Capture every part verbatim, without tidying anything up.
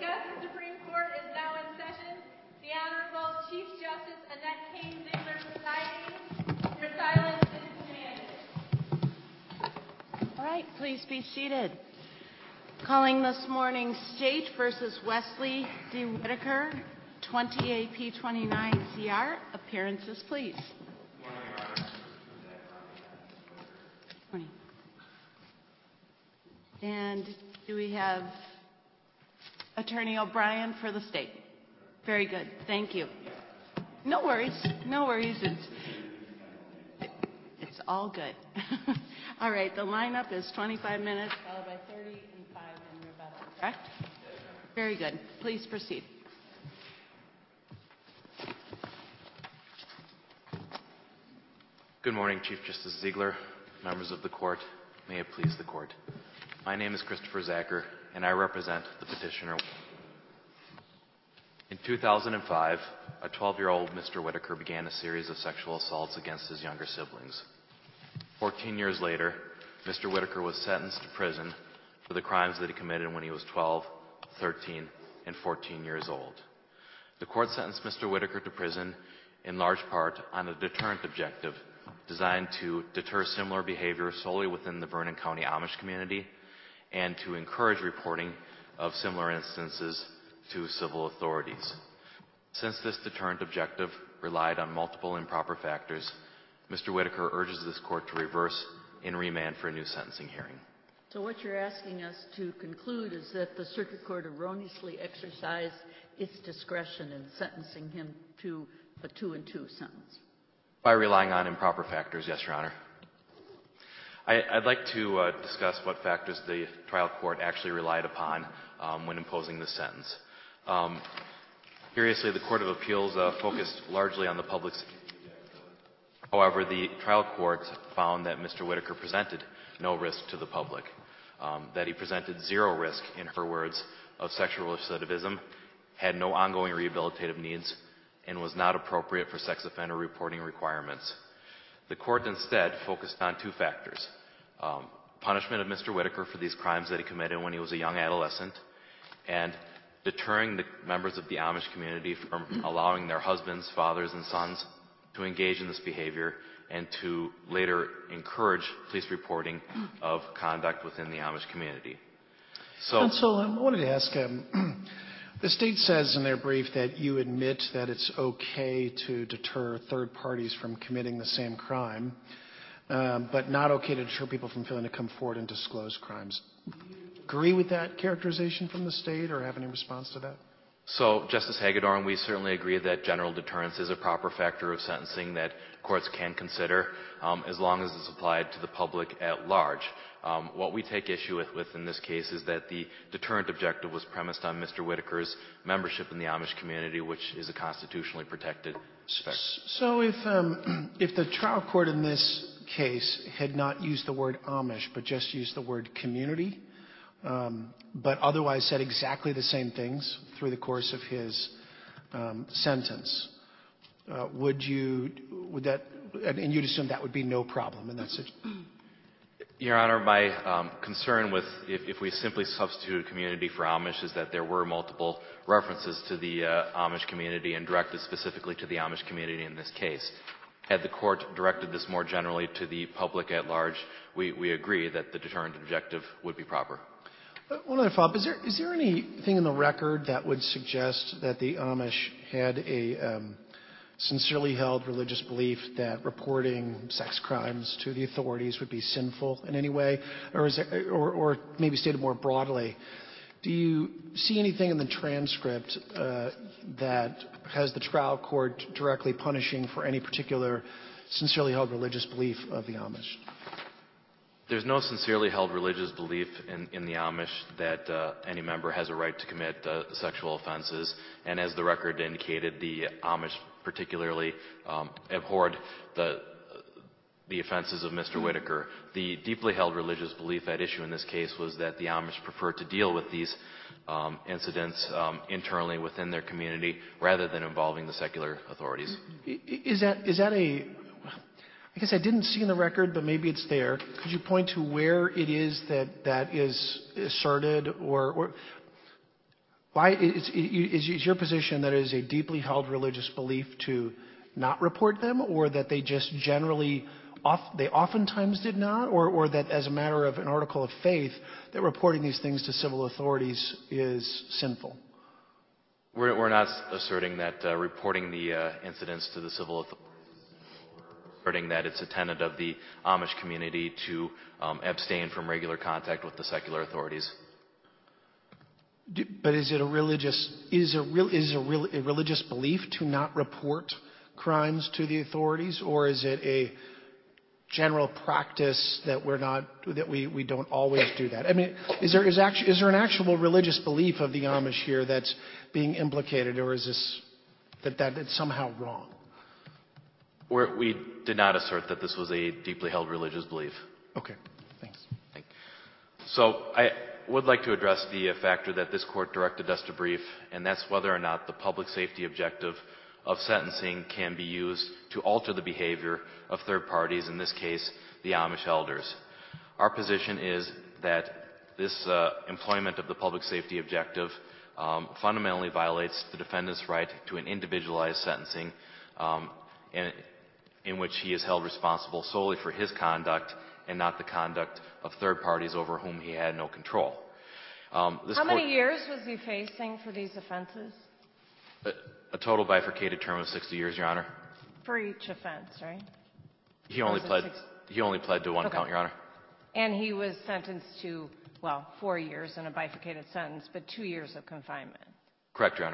Wisconsin Supreme Court is now in session. The Honorable Chief Justice Annette K. Ziegler presiding. Your silence is commanded. All right, please be seated. Calling this morning's State versus Wesley D. Whitaker, twenty A P twenty-nine C R. Appearances, please. Morning. And do we have Attorney O'Brien for the state? Very good. Thank you. No worries. No worries. It's, it's all good. All right. The lineup is twenty-five minutes, followed by thirty and five in rebuttal. Correct? Very good. Please proceed. Good morning, Chief Justice Ziegler, members of the court. May it please the court. My name is Christopher Zacher, and I represent the petitioner. In two thousand five, a twelve-year-old Mister Whitaker began a series of sexual assaults against his younger siblings. Fourteen years later, Mister Whitaker was sentenced to prison for the crimes that he committed when he was twelve, thirteen, and fourteen years old. The court sentenced Mister Whitaker to prison in large part on a deterrent objective designed to deter similar behavior solely within the Vernon County Amish community and to encourage reporting of similar instances to civil authorities. Since this deterrent objective relied on multiple improper factors, Mister Whitaker urges this court to reverse and remand for a new sentencing hearing. So what you're asking us to conclude is that the circuit court erroneously exercised its discretion in sentencing him to a two and two sentence. By relying on improper factors, yes, Your Honor. I, I'd like to uh, discuss what factors the trial court actually relied upon um, when imposing the sentence. Um, curiously, the Court of Appeals uh, focused largely on the public safety. However, the trial court found that Mister Whitaker presented no risk to the public, um, that he presented zero risk, in her words, of sexual recidivism, had no ongoing rehabilitative needs, and was not appropriate for sex offender reporting requirements. The court instead focused on two factors: um, punishment of Mister Whitaker for these crimes that he committed when he was a young adolescent, and deterring the members of the Amish community from allowing their husbands, fathers, and sons to engage in this behavior and to later encourage police reporting of conduct within the Amish community. So, Counsel, I wanted to ask, um, the state says in their brief that you admit that it's okay to deter third parties from committing the same crime, um, but not okay to deter people from failing to come forward and disclose crimes. Do you agree with that characterization from the state, or have any response to that? So, Justice Hagedorn, we certainly agree that general deterrence is a proper factor of sentencing that courts can consider, um, as long as it's applied to the public at large. Um, what we take issue with, with in this case is that the deterrent objective was premised on Mister Whitaker's membership in the Amish community, which is a constitutionally protected spec. So if, um, if the trial court in this case had not used the word Amish, but just used the word community, um, but otherwise said exactly the same things through the course of his um, sentence, uh, would you, would that, and you'd assume that would be no problem in that situation? Your Honor, my um, concern with if, if we simply substitute community for Amish is that there were multiple references to the uh, Amish community and directed specifically to the Amish community in this case. Had the court directed this more generally to the public at large, we, we agree that the deterrent objective would be proper. One other follow-up. Is there, is there anything in the record that would suggest that the Amish had a um, sincerely held religious belief that reporting sex crimes to the authorities would be sinful in any way? Or, is there, or, or maybe stated more broadly, do you see anything in the transcript uh, that has the trial court directly punishing for any particular sincerely held religious belief of the Amish? There's no sincerely held religious belief in, in the Amish that uh, any member has a right to commit uh, sexual offenses. And as the record indicated, the Amish particularly um, abhorred the, the offenses of Mister Whitaker. The deeply held religious belief at issue in this case was that the Amish prefer to deal with these um, incidents um, internally within their community rather than involving the secular authorities. Is that, is that a... I guess I didn't see in the record, but maybe it's there. Could you point to where it is that that is asserted, or, or Why is, is, is your position that it is a deeply held religious belief to not report them, or that they just generally, off, they oftentimes did not, or, or that as a matter of an article of faith, that reporting these things to civil authorities is sinful? We're, we're not asserting that uh, reporting the uh, incidents to the civil authorities, asserting that it's a tenet of the Amish community to um, abstain from regular contact with the secular authorities. Do, but is it a religious is a real is a real a religious belief to not report crimes to the authorities, or is it a general practice that we're not that we, we don't always do that? I mean, is there is actually is there an actual religious belief of the Amish here that's being implicated, or is this that that it's somehow wrong? We're, we did not assert that this was a deeply held religious belief. Okay, thanks. Thank you. So I would like to address the uh, factor that this court directed us to brief, and that's whether or not the public safety objective of sentencing can be used to alter the behavior of third parties, in this case, the Amish elders. Our position is that this uh, employment of the public safety objective um, fundamentally violates the defendant's right to an individualized sentencing um, in, in which he is held responsible solely for his conduct and not the conduct of third parties over whom he had no control. Um, this How court, many years was he facing for these offenses? A, a total bifurcated term of sixty years, Your Honor. For each offense, right? He only Or was it pled. six- He only pled to one Okay. count, Your Honor. And he was sentenced to, well, four years in a bifurcated sentence, but two years of confinement. Correct, Your Honor.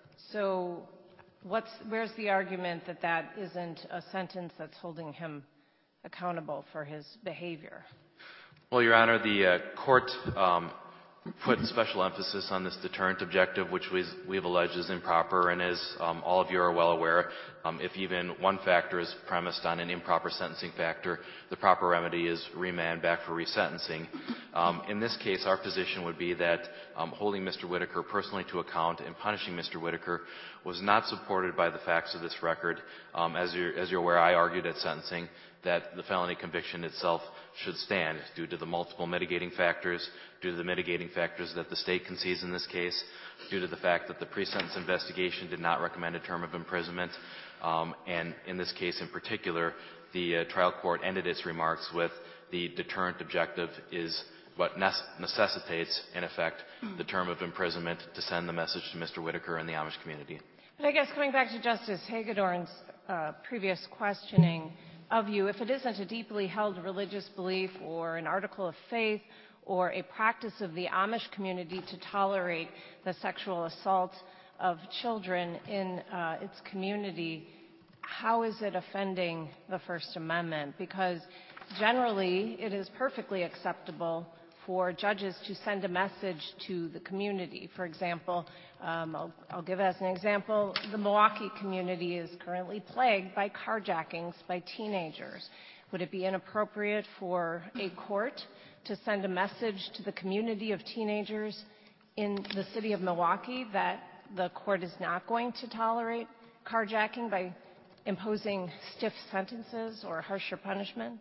So what's, where's the argument that that isn't a sentence that's holding him accountable for his behavior? Well, Your Honor, the uh, court um, put special emphasis on this deterrent objective, which we've, we've alleged is improper, and as um, all of you are well aware, um, if even one factor is premised on an improper sentencing factor, the proper remedy is remand back for resentencing. Um, in this case, our position would be that um, holding Mister Whitaker personally to account and punishing Mister Whitaker was not supported by the facts of this record. Um, as, you're, as you're aware, I argued at sentencing that the felony conviction itself should stand due to the multiple mitigating factors, due to the mitigating factors that the state concedes in this case, due to the fact that the pre-sentence investigation did not recommend a term of imprisonment, um, and in this case in particular, the uh, trial court ended its remarks with the deterrent objective is what necessitates, in effect, the term of imprisonment to send the message to Mister Whitaker and the Amish community. But I guess coming back to Justice Hagedorn's uh, previous questioning of you, if it isn't a deeply held religious belief or an article of faith or a practice of the Amish community to tolerate the sexual assault of children in uh, its community, how is it offending the First Amendment? Because generally it is perfectly acceptable for judges to send a message to the community. For example, um, I'll, I'll give as an example, the Milwaukee community is currently plagued by carjackings by teenagers. Would it be inappropriate for a court to send a message to the community of teenagers in the city of Milwaukee that the court is not going to tolerate carjacking by imposing stiff sentences or harsher punishment?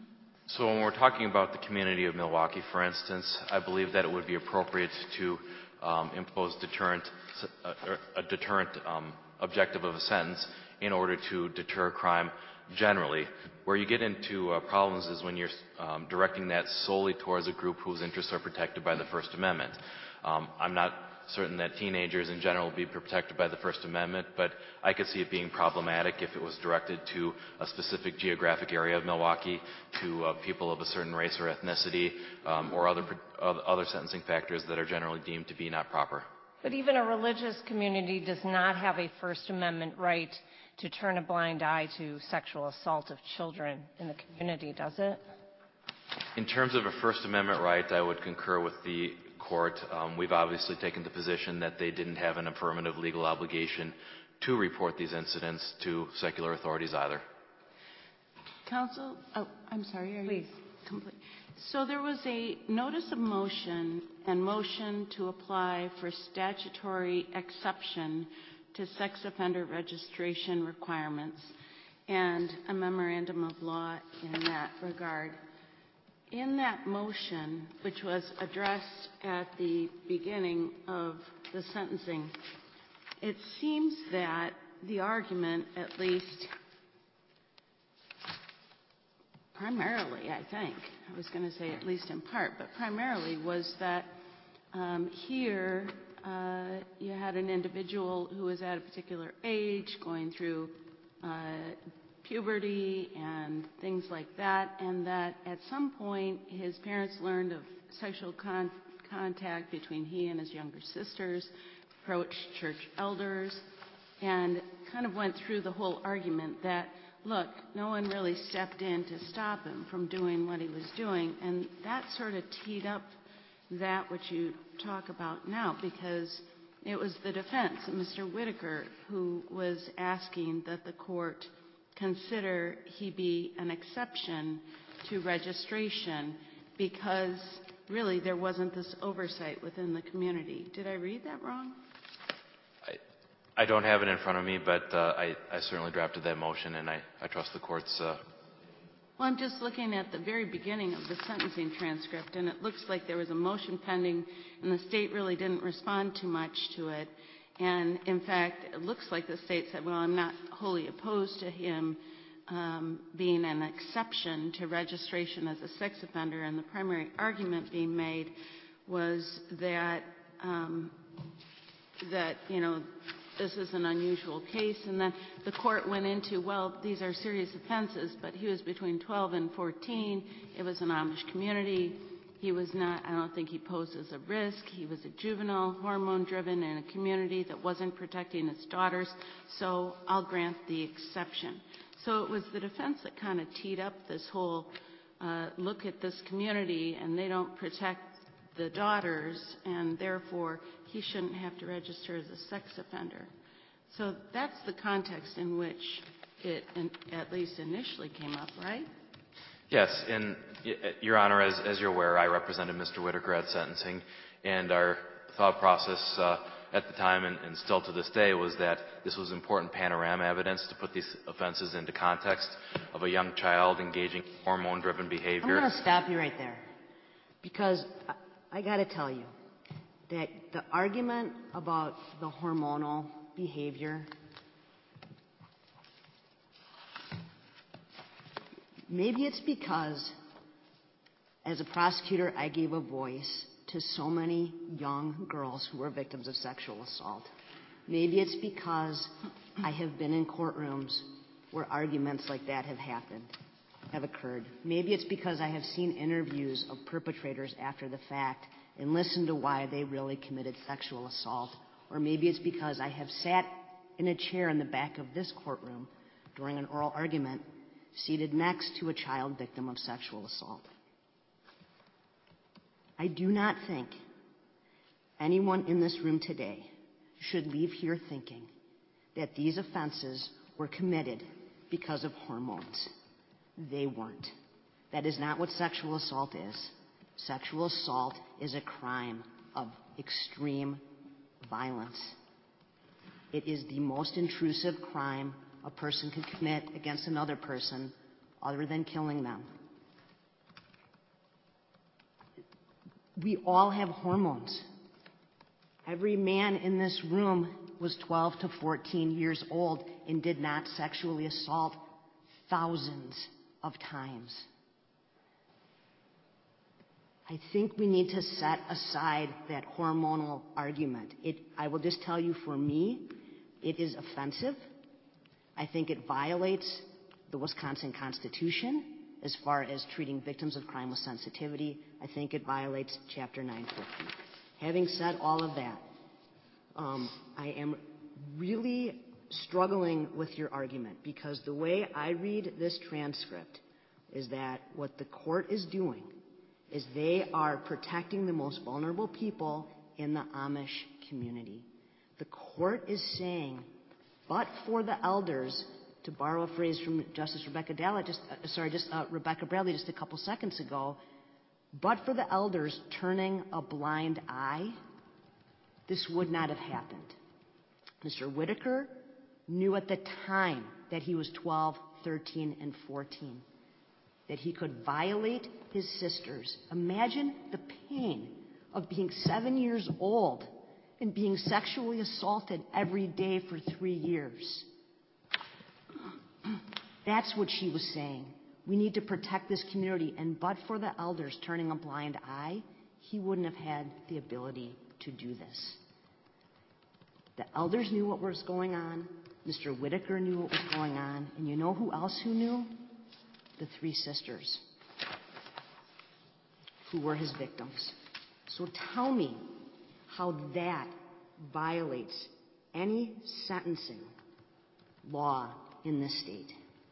So when we're talking about the community of Milwaukee, for instance, I believe that it would be appropriate to um, impose deterrent, uh, a deterrent um, objective of a sentence in order to deter crime generally. Where you get into uh, problems is when you're um, directing that solely towards a group whose interests are protected by the First Amendment. Um, I'm not certain that teenagers in general will be protected by the First Amendment, but I could see it being problematic if it was directed to a specific geographic area of Milwaukee, to uh, people of a certain race or ethnicity, um, or other, other sentencing factors that are generally deemed to be not proper. But even a religious community does not have a First Amendment right to turn a blind eye to sexual assault of children in the community, does it? In terms of a First Amendment right, I would concur with the court. Um, we've obviously taken the position that they didn't have an affirmative legal obligation to report these incidents to secular authorities either. Counsel, oh, I'm sorry. Are Please. You complete? So there was a notice of motion and motion to apply for statutory exception to sex offender registration requirements and a memorandum of law in that regard. in that motion, which was addressed at the beginning of the sentencing, it seems that the argument, at least primarily, I think, I was going to say at least in part, but primarily was that um, here uh, you had an individual who was at a particular age going through uh, puberty and things like that, and that at some point his parents learned of sexual con- contact between he and his younger sisters, approached church elders, and kind of went through the whole argument that, look, no one really stepped in to stop him from doing what he was doing, and that sort of teed up that which you talk about now, because it was the defense, Mister Whitaker, who was asking that the court consider he be an exception to registration because really there wasn't this oversight within the community. Did I read that wrong? I, I don't have it in front of me, but uh, I, I certainly drafted that motion, and I, I trust the court's... Uh... Well, I'm just looking at the very beginning of the sentencing transcript, and it looks like there was a motion pending, and the state really didn't respond too much to it. And, in fact, it looks like the state said, well, I'm not wholly opposed to him um, being an exception to registration as a sex offender. And the primary argument being made was that, um, that you know, this is an unusual case. And then the court went into, well, these are serious offenses, but he was between twelve and fourteen. It was an Amish community. He was not, I don't think he posed as a risk. He was a juvenile, hormone-driven in a community that wasn't protecting its daughters, so I'll grant the exception. So it was the defense that kind of teed up this whole uh, look at this community, and they don't protect the daughters, and therefore he shouldn't have to register as a sex offender. So that's the context in which it in, at least initially came up, right? Yes, and Your Honor, as, as you're aware, I represented Mister Whitaker at sentencing, and our thought process uh, at the time and, and still to this day was that this was important panorama evidence to put these offenses into context of a young child engaging in hormone-driven behavior. I'm going to stop you right there, because I, I got to tell you that the argument about the hormonal behavior, maybe it's because, as a prosecutor, I gave a voice to so many young girls who were victims of sexual assault. Maybe it's because I have been in courtrooms where arguments like that have happened, have occurred. Maybe it's because I have seen interviews of perpetrators after the fact and listened to why they really committed sexual assault. Or maybe it's because I have sat in a chair in the back of this courtroom during an oral argument seated next to a child victim of sexual assault. I do not think anyone in this room today should leave here thinking that these offenses were committed because of hormones. They weren't. That is not what sexual assault is. Sexual assault is a crime of extreme violence. It is the most intrusive crime a person could commit against another person other than killing them. We all have hormones. Every man in this room was twelve to fourteen years old and did not sexually assault thousands of times. I think we need to set aside that hormonal argument. It, I will just tell you, for me, it is offensive. I think it violates the Wisconsin Constitution as far as treating victims of crime with sensitivity. I think it violates Chapter nine fifty. Having said all of that, um, I am really struggling with your argument, because the way I read this transcript is that what the court is doing is they are protecting the most vulnerable people in the Amish community. The court is saying, but for the elders, to borrow a phrase from Justice Rebecca Dalla, just uh, sorry, just uh, Rebecca Bradley just a couple seconds ago, but for the elders turning a blind eye, this would not have happened. Mister that he could violate his sisters. Imagine the pain of being seven years old and being sexually assaulted every day for three years. That's what she was saying. We need to protect this community, and but for the elders turning a blind eye, he wouldn't have had the ability to do this. The elders knew what was going on. Mister Whitaker knew what was going on. And you know who else who knew? The three sisters who were his victims. So tell me how that violates any sentencing law in this state.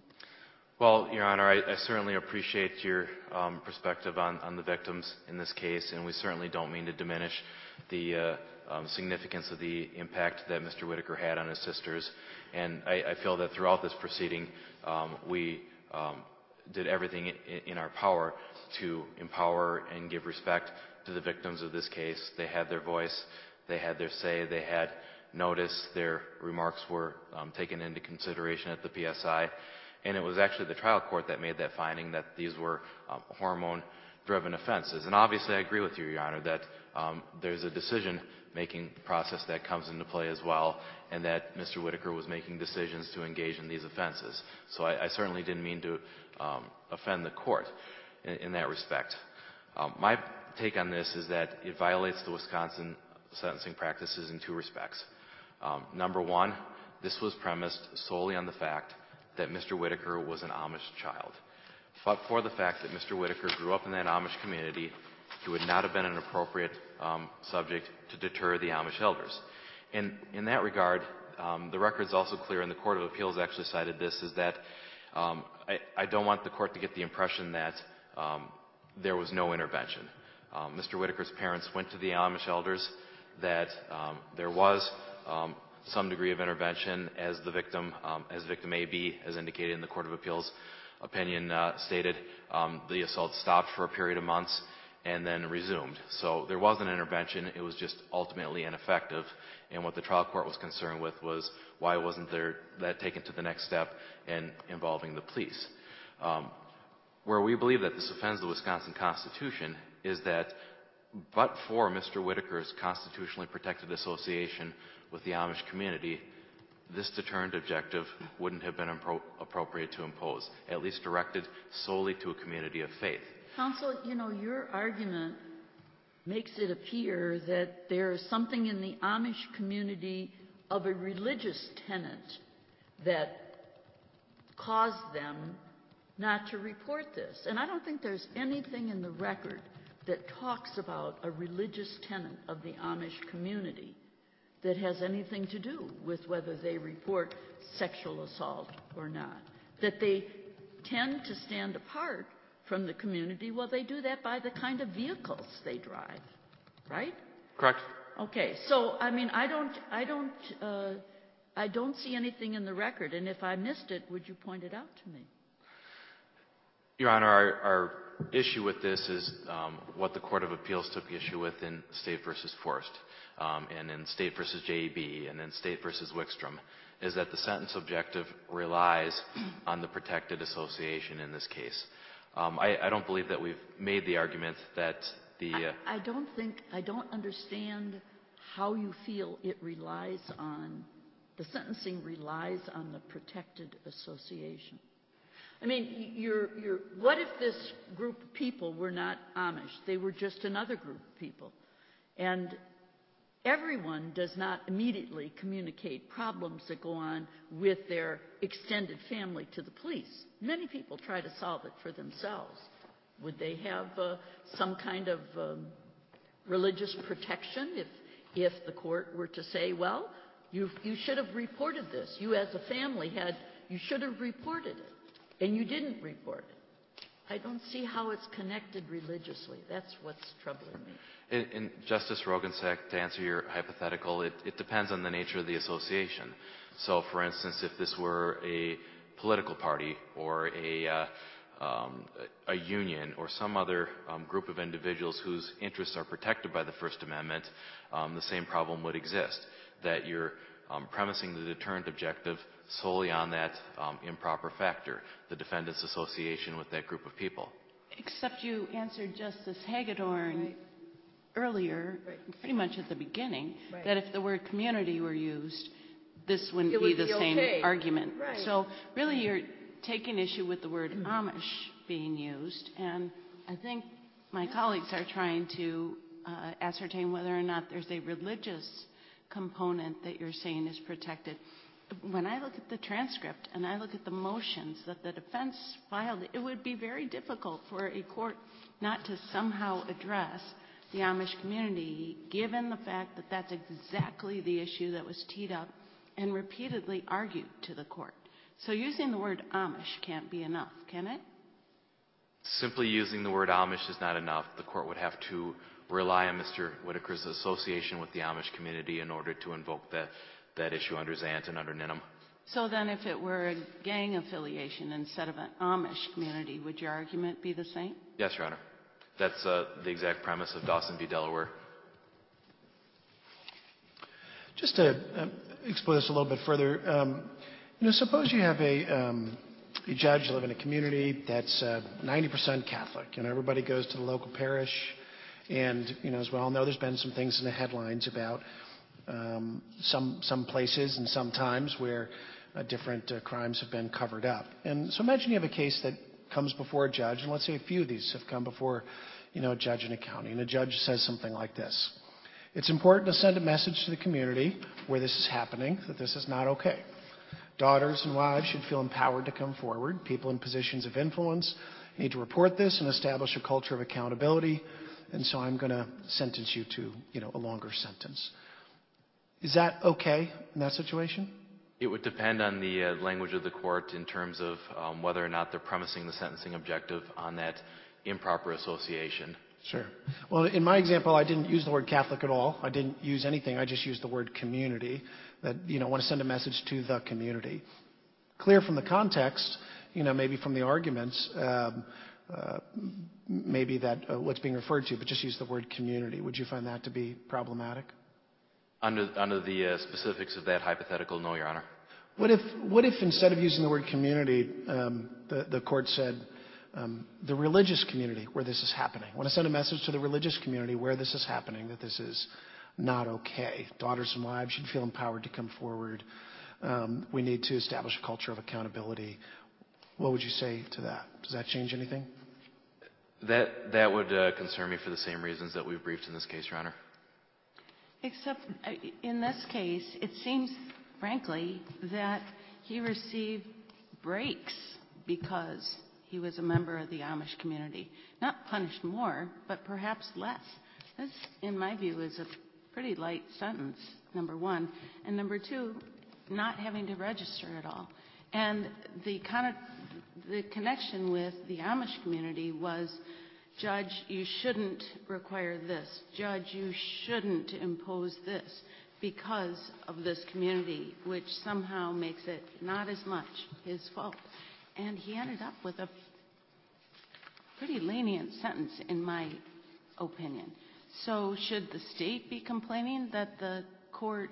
Well, Your Honor, I, I certainly appreciate your um, perspective on, on the victims in this case, and we certainly don't mean to diminish the uh, um, significance of the impact that Mister Whitaker had on his sisters. And I, I feel that throughout this proceeding, um, we um, did everything in, in our power to empower and give respect to the victims of this case. They had their voice, they had their say, they had notice, their remarks were um, taken into consideration at the P S I. And it was actually the trial court that made that finding that these were um, hormone-driven offenses. And obviously I agree with you, Your Honor, that um, there's a decision-making process that comes into play as well, and that Mister Whitaker was making decisions to engage in these offenses. So I, I certainly didn't mean to um, offend the court in, in that respect. Um, my take on this is that it violates the Wisconsin sentencing practices in two respects. Um, number one, this was premised solely on the fact that Mister Whitaker was an Amish child. But for the fact that Mister Whitaker grew up in that Amish community, he would not have been an appropriate um, subject to deter the Amish elders. And in that regard, um, the record's also clear, and the Court of Appeals actually cited this, is that um, I, I don't want the court to get the impression that um, there was no intervention. Um, Mister Whitaker's parents went to the Amish elders, that um, there was um, some degree of intervention, as the victim, um, as victim A B, as indicated in the Court of Appeals opinion, uh, stated. Um, the assault stopped for a period of months and then resumed. So there was an intervention. It was just ultimately ineffective. And what the trial court was concerned with was why wasn't there that taken to the next step and involving the police. Um, where we believe that this offends the Wisconsin Constitution is that but for Mister Whitaker's constitutionally protected association with the Amish community, this deterrent objective wouldn't have been appro- appropriate to impose, at least directed solely to a community of faith. Counsel, you know, your argument makes it appear that there's something in the Amish community of a religious tenet that caused them not to report this. And I don't think there's anything in the record that talks about a religious tenet of the Amish community that has anything to do with whether they report sexual assault or not. That they tend to stand apart from the community. Well, they do that by the kind of vehicles they drive, right? Correct. Okay, so I mean, I don't, I don't, uh, I don't see anything in the record, and if I missed it, would you point it out to me? Your Honor, our, our issue with this is um, what the Court of Appeals took issue with in State versus Forrest, um, and in State versus J E B, and in State versus Wickstrom, is that the sentence objective relies on the protected association in this case. Um, I, I don't believe that we've made the argument that the... Uh, I, I don't think, I don't understand how you feel it relies on, the sentencing relies on the protected association. I mean, you're, you're, what if this group of people were not Amish? They were just another group of people. And everyone does not immediately communicate problems that go on with their extended family to the police. Many people try to solve it for themselves. Would they have uh, some kind of um, religious protection if, if the court were to say, well, you, you should have reported this. You as a family had, you should have reported it. And you didn't report it. I don't see how it's connected religiously. That's what's troubling me. In, in Justice Rogensek, to answer your hypothetical, it, it depends on the nature of the association. So, for instance, if this were a political party or a, uh, um, a union or some other um, group of individuals whose interests are protected by the First Amendment, um, the same problem would exist, that you're um, premising the deterrent objective solely on that um, improper factor, the defendant's association with that group of people. Except you answered Justice Hagedorn right. earlier, right. pretty much at the beginning, right. that if the word community were used, this wouldn't it be would the be same okay. argument. Right. So really you're taking issue with the word Amish being used, and I think my colleagues are trying to uh, ascertain whether or not there's a religious component that you're saying is protected. When I look at the transcript and I look at the motions that the defense filed, it would be very difficult for a court not to somehow address the Amish community, given the fact that that's exactly the issue that was teed up and repeatedly argued to the court. So using the word Amish can't be enough, can it? Simply using the word Amish is not enough. The court would have to rely on Mister Whitaker's association with the Amish community in order to invoke that, that issue under Zant and under Ninham. So then if it were a gang affiliation instead of an Amish community, would your argument be the same? Yes, Your Honor. That's uh, the exact premise of Dawson v. Delaware. Just to uh, explore this a little bit further, um, you know, suppose you have a, um, a judge live in a community that's uh, ninety percent Catholic. You know, everybody goes to the local parish, and you know, as we all know, there's been some things in the headlines about um, some some places and some times where uh, different uh, crimes have been covered up. And so imagine you have a case that comes before a judge, and let's say a few of these have come before, you know, a judge in a county, and a judge says something like this: it's important to send a message to the community where this is happening that this is not okay. Daughters and wives should feel empowered to come forward. People in positions of influence need to report this and establish a culture of accountability. And so I'm going to sentence you to, you know, a longer sentence. Is that okay in that situation? It would depend on the uh, language of the court in terms of um, whether or not they're premising the sentencing objective on that improper association. Sure. Well, in my example, I didn't use the word Catholic at all. I didn't use anything. I just used the word community. That, you know, want to send a message to the community. Clear from the context, you know, maybe from the arguments, um, uh, maybe that uh, what's being referred to, but just use the word community. Would you find that to be problematic? Under, under the uh, specifics of that hypothetical, no, Your Honor. What if, what if instead of using the word community, um, the, the court said um, the religious community where this is happening? I want to send a message to the religious community where this is happening, that this is not okay. Daughters and wives should feel empowered to come forward. Um, we need to establish a culture of accountability. What would you say to that? Does that change anything? That, that would uh, concern me for the same reasons that we've briefed in this case, Your Honor. Except uh, in this case, it seems, frankly, that he received breaks because he was a member of the Amish community. Not punished more, but perhaps less. This, in my view, is a pretty light sentence, number one. And number two, not having to register at all. And the, kind of, the connection with the Amish community was, Judge, you shouldn't require this. Judge, you shouldn't impose this because of this community, which somehow makes it not as much his fault. And he ended up with a pretty lenient sentence, in my opinion. So should the state be complaining that the court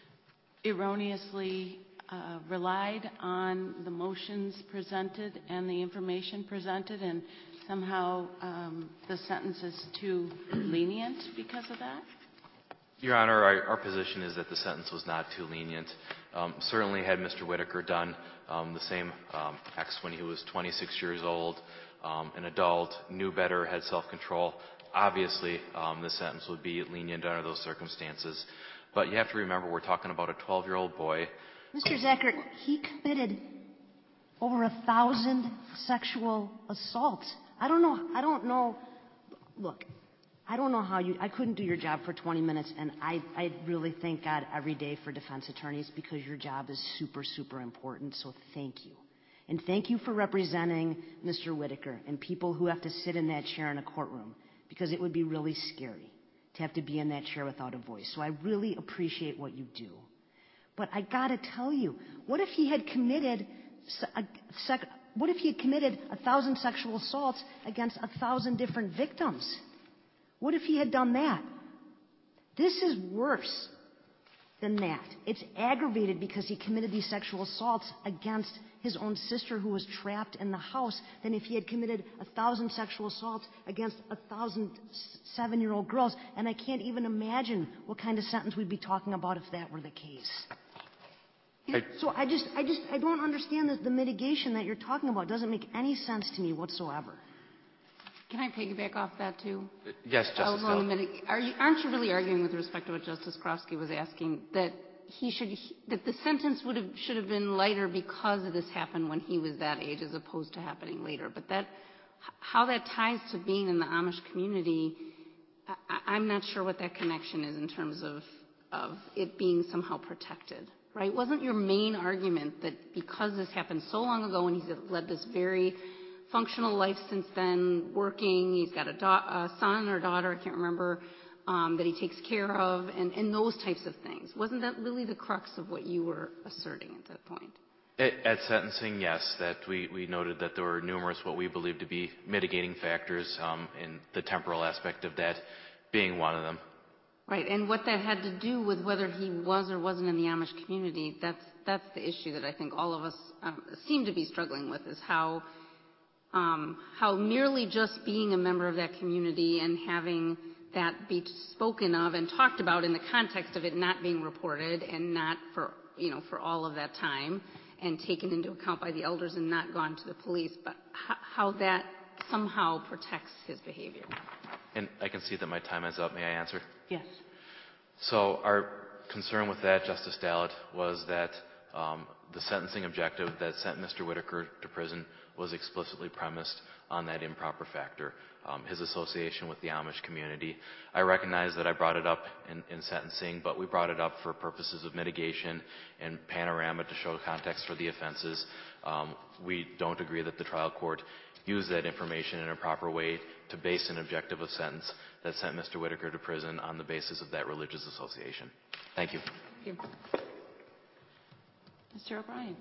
erroneously uh, relied on the motions presented and the information presented, and somehow um, the sentence is too lenient because of that? Your Honor, our, our position is that the sentence was not too lenient. Um, certainly had Mister Whitaker done um, the same um, acts when he was twenty-six years old, um, an adult, knew better, had self-control, obviously um, the sentence would be lenient under those circumstances. But you have to remember, we're talking about a twelve-year-old boy. Mister Zachert, he committed over a thousand sexual assaults. I don't know, I don't know, look, I don't know how you, I couldn't do your job for twenty minutes, and I, I really thank God every day for defense attorneys because your job is super, super important, so thank you. And thank you for representing Mister Whitaker and people who have to sit in that chair in a courtroom, because it would be really scary to have to be in that chair without a voice. So I really appreciate what you do. But I gotta tell you, what if he had committed a sec- what if he had committed a thousand sexual assaults against a thousand different victims? What if he had done that? This is worse than that. It's aggravated because he committed these sexual assaults against his own sister who was trapped in the house than if he had committed a thousand sexual assaults against a thousand seven-year-old girls. And I can't even imagine what kind of sentence we'd be talking about if that were the case. I, so I just, I just, I don't understand the, the mitigation that you're talking about. It doesn't make any sense to me whatsoever. Can I piggyback off that too? Yes, Justice Along the mitig- Are you, aren't you really arguing with respect to what Justice Krofsky was asking, that he should, he, that the sentence would have, should have been lighter because this happened when he was that age as opposed to happening later? But that, how that ties to being in the Amish community, I, I'm not sure what that connection is in terms of, of it being somehow protected, right? Wasn't your main argument that because this happened so long ago and he's led this very functional life since then, working, he's got a, da- a son or daughter, I can't remember, um, that he takes care of, and, and those types of things. Wasn't that really the crux of what you were asserting at that point? At, at sentencing, yes, that we, we noted that there were numerous what we believe to be mitigating factors, um, in the temporal aspect of that being one of them. Right, and what that had to do with whether he was or wasn't in the Amish community, that's, that's the issue that I think all of us um, seem to be struggling with, is how Um, how merely just being a member of that community and having that be spoken of and talked about in the context of it not being reported and not for, you know, for all of that time and taken into account by the elders and not gone to the police, but h- how that somehow protects his behavior. And I can see that my time is up. May I answer? Yes. So our concern with that, Justice Dallet, was that um, the sentencing objective that sent Mister Whitaker to prison was explicitly premised on that improper factor, um, his association with the Amish community. I recognize that I brought it up in, in sentencing, but we brought it up for purposes of mitigation and panorama to show context for the offenses. Um, we don't agree that the trial court used that information in a proper way to base an objective of sentence that sent Mister Whitaker to prison on the basis of that religious association. Thank you. Thank you. Mister O'Brien.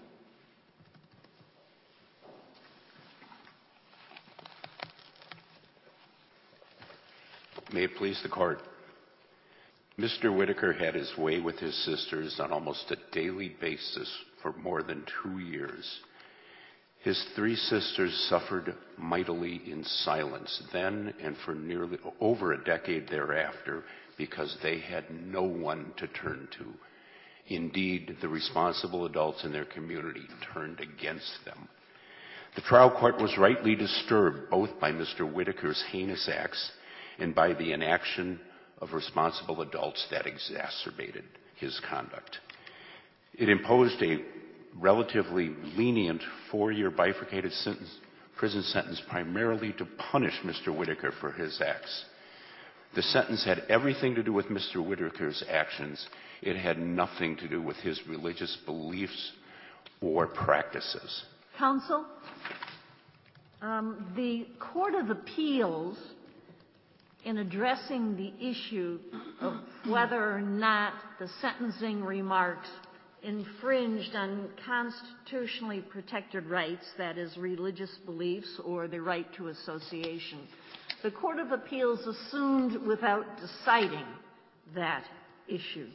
May it please the court. Mister Whitaker had his way with his sisters on almost a daily basis for more than two years. His three sisters suffered mightily in silence then and for nearly over a decade thereafter because they had no one to turn to. Indeed, the responsible adults in their community turned against them. The trial court was rightly disturbed both by Mister Whitaker's heinous acts and by the inaction of responsible adults that exacerbated his conduct. It imposed a relatively lenient four-year bifurcated sentence, prison sentence primarily to punish Mister Whitaker for his acts. The sentence had everything to do with Mister Whitaker's actions. It had nothing to do with his religious beliefs or practices. Counsel, um, the Court of Appeals, in addressing the issue of whether or not the sentencing remarks infringed on constitutionally protected rights, that is, religious beliefs or the right to association, the Court of Appeals assumed without deciding that issue.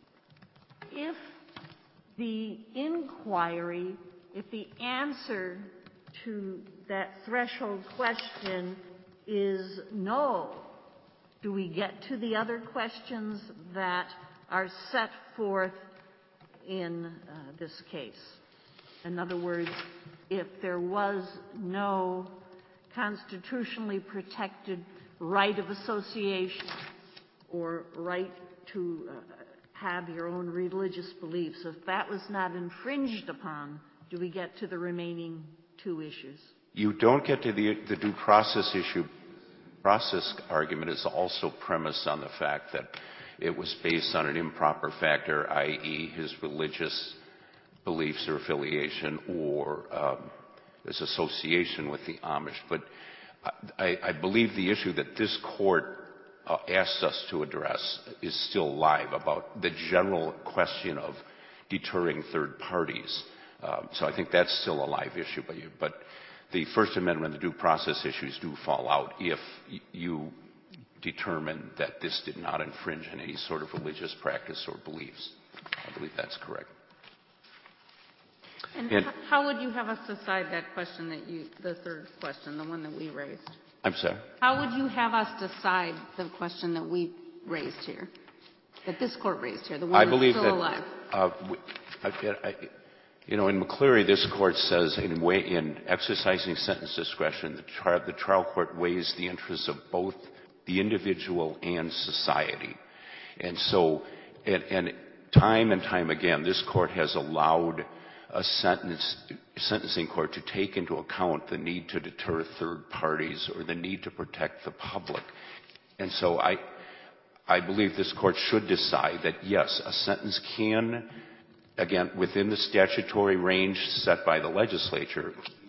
If the inquiry, if the answer to that threshold question is no, do we get to the other questions that are set forth in uh, this case? In other words, if there was no constitutionally protected right of association or right to uh, have your own religious beliefs, if that was not infringed upon, do we get to the remaining two issues? You don't get to the, the due process issue. Process argument is also premised on the fact that it was based on an improper factor, that is his religious beliefs or affiliation or um, his association with the Amish. But I, I believe the issue that this court uh, asked us to address is still live about the general question of deterring third parties. Um, so I think that's still a live issue. But, you, but the First Amendment and the due process issues do fall out if y- you determine that this did not infringe on any sort of religious practice or beliefs. I believe that's correct. And, and h- how would you have us decide that question that you, the third question, the one that we raised? I'm sorry? How would you have us decide the question that we raised here, that this court raised here, the one I that's believe still that, alive? Uh, I, I, you know, in McCleary, this court says in, way, in exercising sentence discretion, the, tri- the trial court weighs the interests of both the individual and society. And so, and, and time and time again, this court has allowed a sentence, sentencing court to take into account the need to deter third parties or the need to protect the public. And so I, I believe this court should decide that, yes, a sentence can, again, within the statutory range set by the legislature,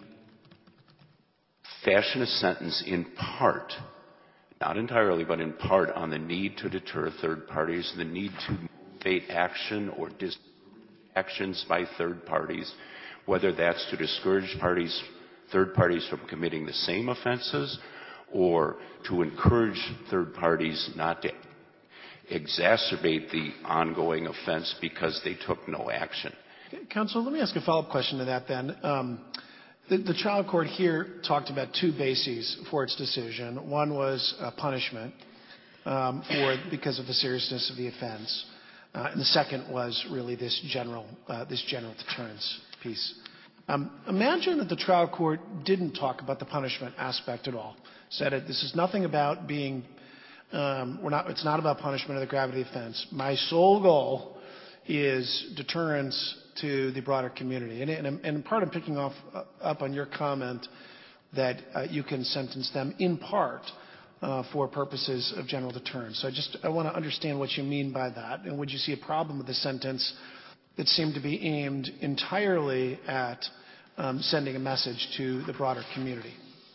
fashion a sentence in part, not entirely, but in part, on the need to deter third parties, the need to motivate action or dis- actions by third parties, whether that's to discourage parties, third parties from committing the same offenses, or to encourage third parties not to exacerbate the ongoing offense because they took no action. Counsel, let me ask a follow-up question to that then. Um, the, the trial court here talked about two bases for its decision. One was uh, punishment um, for because of the seriousness of the offense, uh, and the second was really this general uh, this general deterrence piece. Um, imagine that the trial court didn't talk about the punishment aspect at all. Said it. This is nothing about being. Um, we're not. It's not about punishment or the gravity of the offense. My sole goal is deterrence to the broader community. And, and, and in part, I'm picking off, uh, up on your comment that uh, you can sentence them in part uh, for purposes of general deterrence. So I just I want to understand what you mean by that. And would you see a problem with the sentence that seemed to be aimed entirely at um, sending a message to the broader community?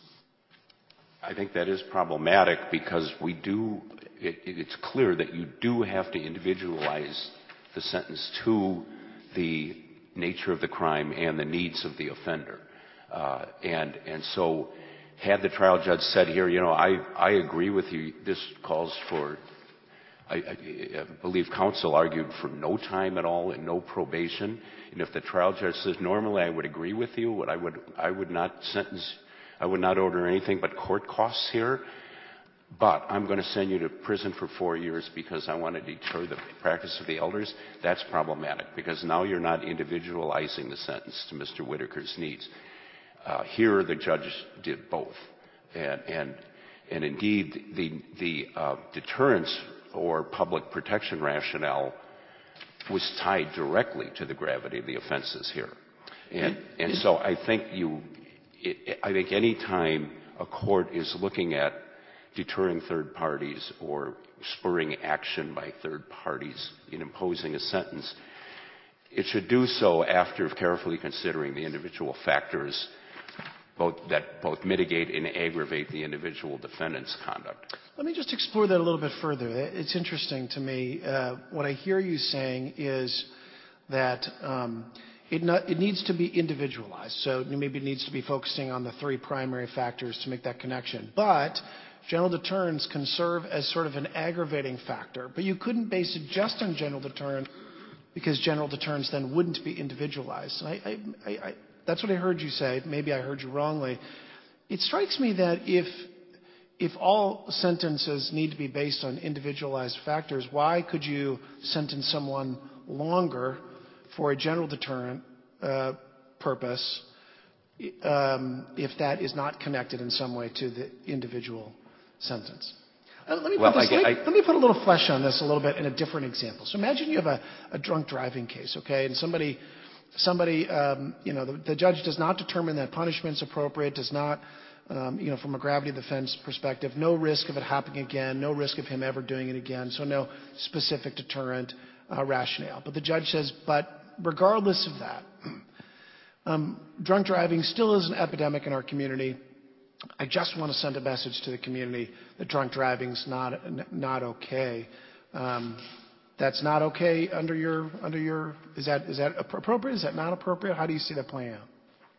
I think that is problematic because we do, it, it's clear that you do have to individualize the sentence to the nature of the crime and the needs of the offender. Uh, and, and so had the trial judge said here, you know, I, I agree with you, this calls for, I, I, I believe counsel argued for no time at all and no probation. And if the trial judge says, normally I would agree with you, but I would, I would not sentence, I would not order anything but court costs here, but I'm going to send you to prison for four years because I want to deter the practice of the elders, that's problematic because now you're not individualizing the sentence to Mister Whitaker's needs. Uh, here the judge did both. And, and, and indeed, the, the uh, deterrence or public protection rationale was tied directly to the gravity of the offenses here. And, and so I think you, it, I think any time a court is looking at deterring third parties or spurring action by third parties in imposing a sentence, it should do so after carefully considering the individual factors both, that both mitigate and aggravate the individual defendant's conduct. Let me just explore that a little bit further. It's interesting to me. Uh, what I hear you saying is that um, it, not, it needs to be individualized. So maybe it needs to be focusing on the three primary factors to make that connection. But general deterrence can serve as sort of an aggravating factor. But you couldn't base it just on general deterrence because general deterrence then wouldn't be individualized. And I, I, I, I, that's what I heard you say. Maybe I heard you wrongly. It strikes me that if if all sentences need to be based on individualized factors, why could you sentence someone longer for a general deterrent uh, purpose um, if that is not connected in some way to the individual sentence? Uh, let, me well, put this, I, let, me, I, let me put a little flesh on this a little bit in a different example. So imagine you have a, a drunk driving case, okay, and somebody, somebody, um, you know, the, the judge does not determine that punishment's appropriate, does not, um, you know, from a gravity of the offense perspective, no risk of it happening again, no risk of him ever doing it again, so no specific deterrent uh, rationale. But the judge says, but regardless of that, um, drunk driving still is an epidemic in our community. I just want to send a message to the community that drunk driving's not not okay. Um, that's not okay under your under your is that is that appropriate? Is that not appropriate? How do you see that playing out?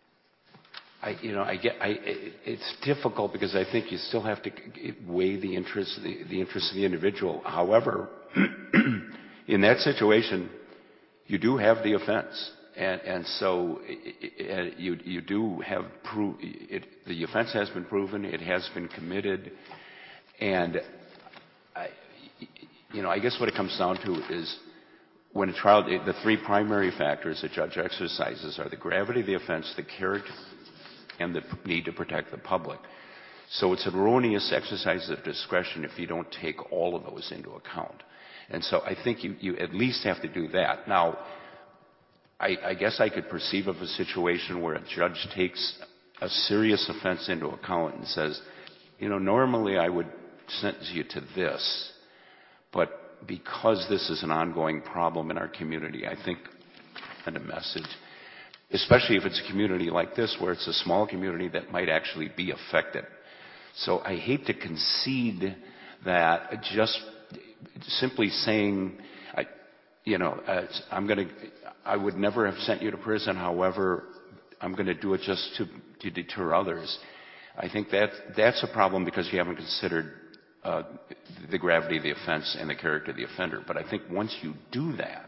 I, you know, I get, I, it's difficult because I think you still have to weigh the interests, the, the interests of the individual. However, in that situation, you do have the offense. And, and so it, you, you do have proof, it, the offense has been proven, it has been committed, and I, you know, I guess what it comes down to is when a trial, the three primary factors a judge exercises are the gravity of the offense, the character, and the need to protect the public. So it's an erroneous exercise of discretion if you don't take all of those into account. And so I think you, you at least have to do that. Now, I, I guess I could perceive of a situation where a judge takes a serious offense into account and says, you know, normally I would sentence you to this, but because this is an ongoing problem in our community, I think, and a message, especially if it's a community like this where it's a small community that might actually be affected. So I hate to concede that just simply saying, I, you know, uh, I'm going to, I would never have sent you to prison. However, I'm going to do it just to, to deter others. I think that that's a problem because you haven't considered uh, the gravity of the offense and the character of the offender. But I think once you do that,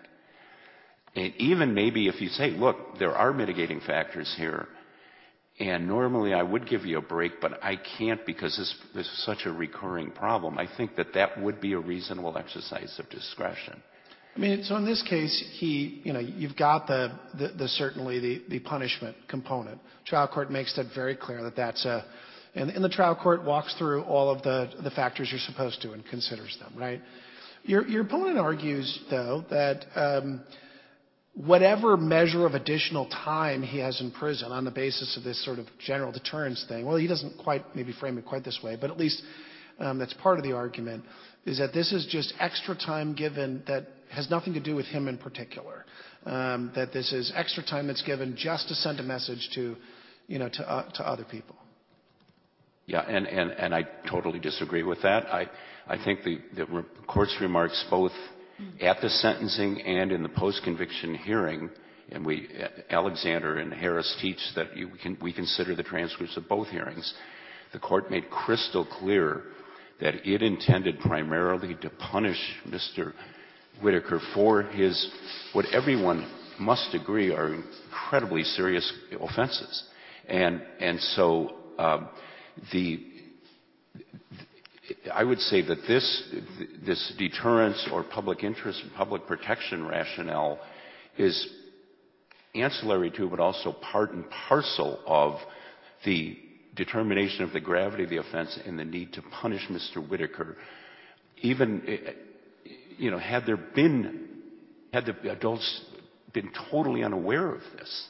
and even maybe if you say, look, there are mitigating factors here, and normally I would give you a break, but I can't because this, this is such a recurring problem, I think that that would be a reasonable exercise of discretion. I mean, so in this case, he, you know, you've got the, the, the certainly the, the punishment component. Trial court makes that very clear that that's a, and, and the trial court walks through all of the, the factors you're supposed to and considers them, right? Your, your opponent argues, though, that um, whatever measure of additional time he has in prison on the basis of this sort of general deterrence thing, well, he doesn't quite maybe frame it quite this way, but at least um, that's part of the argument, is that this is just extra time given that has nothing to do with him in particular. Um, that this is extra time that's given just to send a message to, you know, to uh, to other people. Yeah, and, and, and I totally disagree with that. I, I think the, the re- court's remarks both at the sentencing and in the post-conviction hearing, and we, Alexander and Harris teach that you can, we consider the transcripts of both hearings, the court made crystal clear that it intended primarily to punish Mister Whitaker for his, what everyone must agree are incredibly serious offenses. And, and so um, the, I would say that this, this deterrence or public interest and public protection rationale is ancillary to, but also part and parcel of the determination of the gravity of the offense and the need to punish Mister Whitaker. Even, you know, had there been, had the adults been totally unaware of this,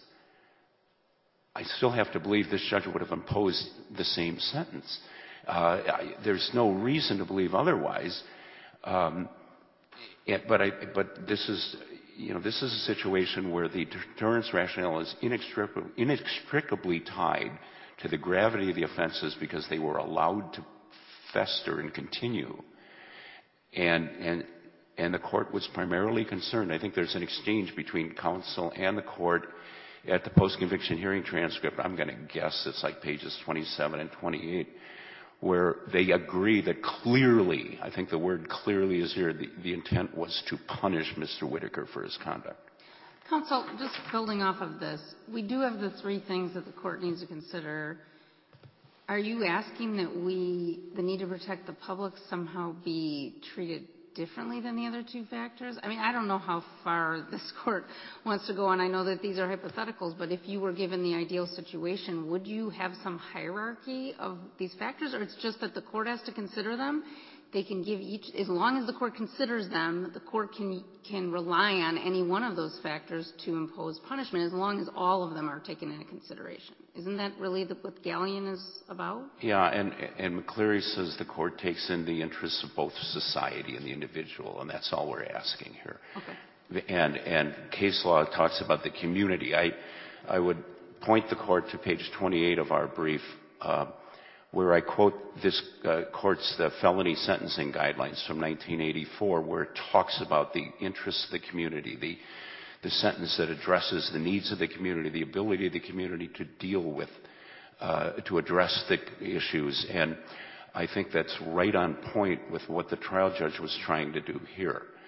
I still have to believe this judge would have imposed the same sentence. Uh, I, there's no reason to believe otherwise. Um, it, but I, but this is, you know, this is a situation where the deterrence rationale is inextricably, inextricably tied to the gravity of the offenses because they were allowed to fester and continue. And, and, and the court was primarily concerned. I think there's an exchange between counsel and the court at the post-conviction hearing transcript. I'm going to guess it's like pages twenty-seven and twenty-eight, where they agree that clearly, I think the word clearly is here, the, the intent was to punish Mister Whitaker for his conduct. Counsel, just building off of this, we do have the three things that the court needs to consider. Are you asking that we, the need to protect the public, somehow be treated differently than the other two factors? I mean, I don't know how far this court wants to go, and I know that these are hypotheticals, but if you were given the ideal situation, would you have some hierarchy of these factors, or it's just that the court has to consider them? They can give each, as long as the court considers them, the court can can rely on any one of those factors to impose punishment, as long as all of them are taken into consideration. Isn't that really the, what Gallion is about? Yeah, and, and McCleary says the court takes in the interests of both society and the individual, and that's all we're asking here. Okay. And, and case law talks about the community. I, I would point the court to page twenty-eight of our brief, uh, where I quote this uh, court's the felony sentencing guidelines from nineteen eighty-four, where it talks about the interests of the community, the, the sentence that addresses the needs of the community, the ability of the community to deal with, uh, to address the issues. And I think that's right on point with what the trial judge was trying to do here.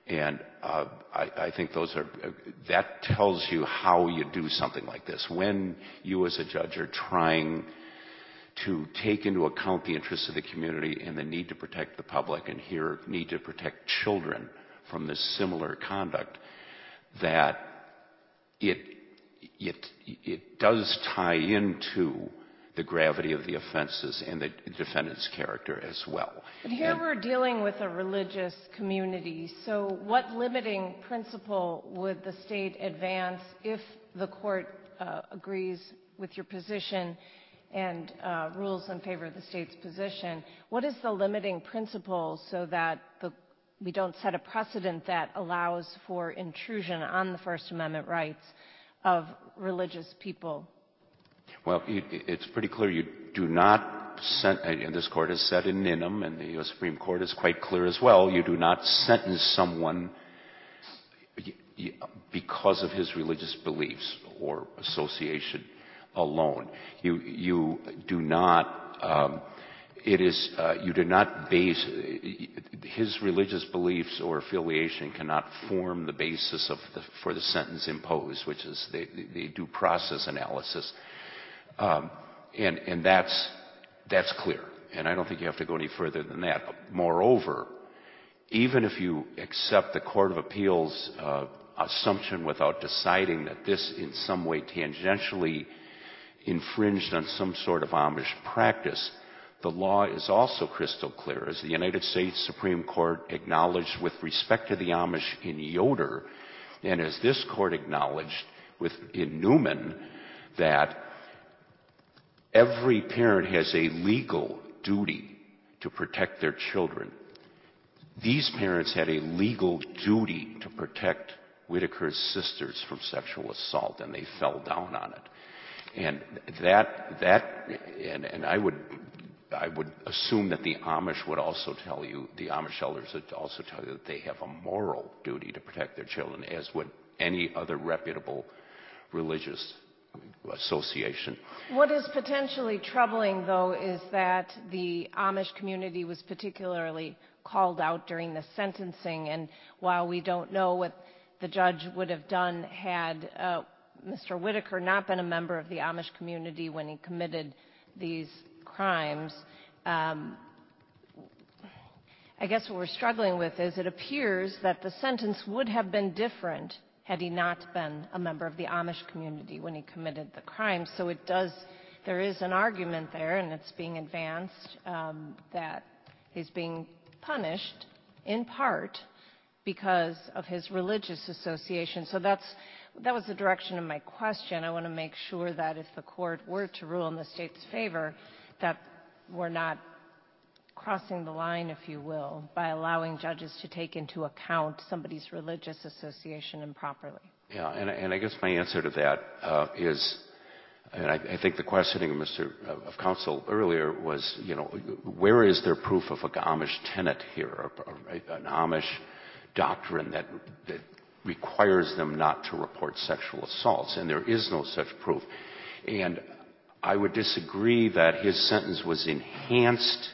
And uh, I, I think those are, uh, that tells you how you do something like this. When you as a judge are trying to take into account the interests of the community and the need to protect the public, and here need to protect children from this similar conduct, that it, it, it does tie into the gravity of the offenses and the defendant's character as well. But here and, we're dealing with a religious community, so what limiting principle would the state advance if the court uh, agrees with your position and uh, rules in favor of the state's position? What is the limiting principle so that the, we don't set a precedent that allows for intrusion on the First Amendment rights of religious people? Well, it's pretty clear you do not, sent, and this court has said in Ninham, and the U S Supreme Court is quite clear as well, you do not sentence someone because of his religious beliefs or association alone. You, you do not, um, it is, uh, you do not base, his religious beliefs or affiliation cannot form the basis of the, for the sentence imposed, which is the, the due process analysis. Um, and, and that's, that's clear. And I don't think you have to go any further than that. Moreover, even if you accept the Court of Appeals uh, assumption without deciding that this in some way tangentially infringed on some sort of Amish practice, the law is also crystal clear. As the United States Supreme Court acknowledged with respect to the Amish in Yoder, and as this court acknowledged with, in Newman, that every parent has a legal duty to protect their children. These parents had a legal duty to protect Whitaker's sisters from sexual assault, and they fell down on it. And that, that, and, and I would, I would assume that the Amish would also tell you, the Amish elders would also tell you that they have a moral duty to protect their children, as would any other reputable religious association. What is potentially troubling, though, is that the Amish community was particularly called out during the sentencing, and while we don't know what the judge would have done had uh, Mister Whitaker not been a member of the Amish community when he committed these crimes, um, I guess what we're struggling with is it appears that the sentence would have been different had he not been a member of the Amish community when he committed the crime. So it does, there is an argument there, and it's being advanced, um, that he's being punished in part because of his religious association. So that's, that was the direction of my question. I want to make sure that if the court were to rule in the state's favor, that we're not crossing the line, if you will, by allowing judges to take into account somebody's religious association improperly. Yeah, and, and I guess my answer to that uh, is, and I, I think the questioning of Mister of counsel earlier was, you know, where is there proof of an Amish tenet here, or, or an Amish doctrine that, that requires them not to report sexual assaults? And there is no such proof. And I would disagree that his sentence was enhanced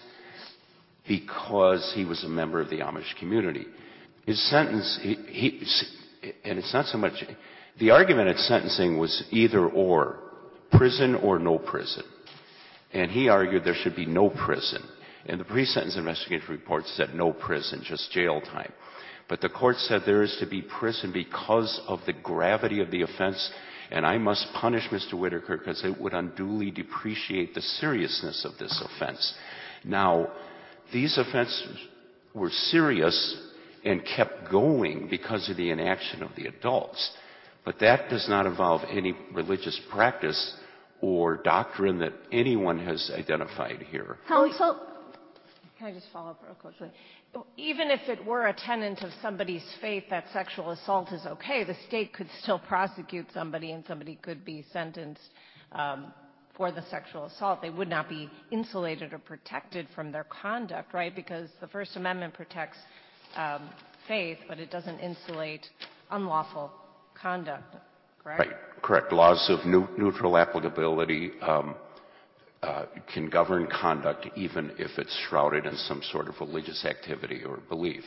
because he was a member of the Amish community. His sentence, he, he, and it's not so much, the argument at sentencing was either or, prison or no prison. And he argued there should be no prison. And the pre-sentence investigation report said no prison, just jail time. But the court said there is to be prison because of the gravity of the offense, and I must punish Mister Whitaker because it would unduly depreciate the seriousness of this offense. Now, these offenses were serious and kept going because of the inaction of the adults. But that does not involve any religious practice or doctrine that anyone has identified here. Counsel, can I just follow up real quickly? Even if it were a tenet of somebody's faith that sexual assault is okay, the state could still prosecute somebody and somebody could be sentenced um, for the sexual assault. They would not be insulated or protected from their conduct, right? Because the First Amendment protects um, faith, but it doesn't insulate unlawful conduct, correct? Right, correct. Laws of new, neutral applicability um, uh, can govern conduct even if it's shrouded in some sort of religious activity or belief.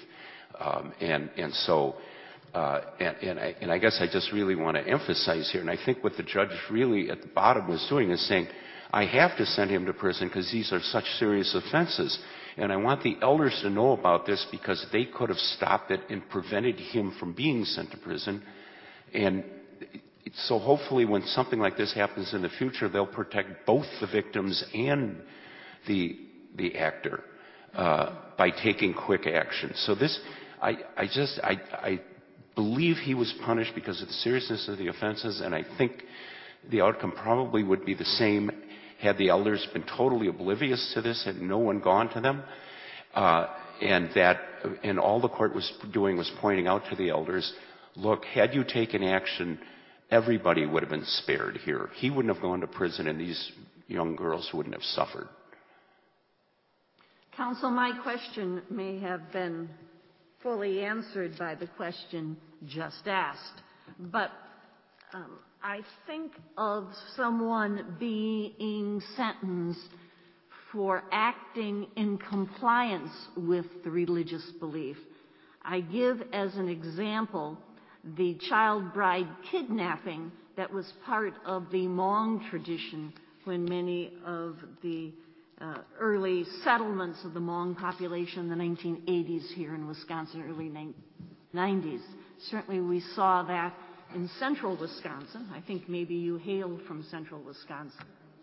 Um, and, and so, uh, and, and, I, and I guess I just really want to emphasize here, and I think what the judge really at the bottom was doing is saying, I have to send him to prison because these are such serious offenses. And I want the elders to know about this because they could have stopped it and prevented him from being sent to prison. And so hopefully when something like this happens in the future, they'll protect both the victims and the, the actor uh, by taking quick action. So this, I, I just, I, I believe he was punished because of the seriousness of the offenses, and I think the outcome probably would be the same had the elders been totally oblivious to this, had no one gone to them, uh, and that, and all the court was doing was pointing out to the elders, look, had you taken action, everybody would have been spared here. He wouldn't have gone to prison, and these young girls wouldn't have suffered. Counsel, my question may have been fully answered by the question just asked, but um, I think of someone being sentenced for acting in compliance with the religious belief. I give as an example the child bride kidnapping that was part of the Hmong tradition when many of the uh, early settlements of the Hmong population in the nineteen eighties here in Wisconsin, early nineties. Certainly we saw that in central Wisconsin. I think maybe you hailed from central Wisconsin.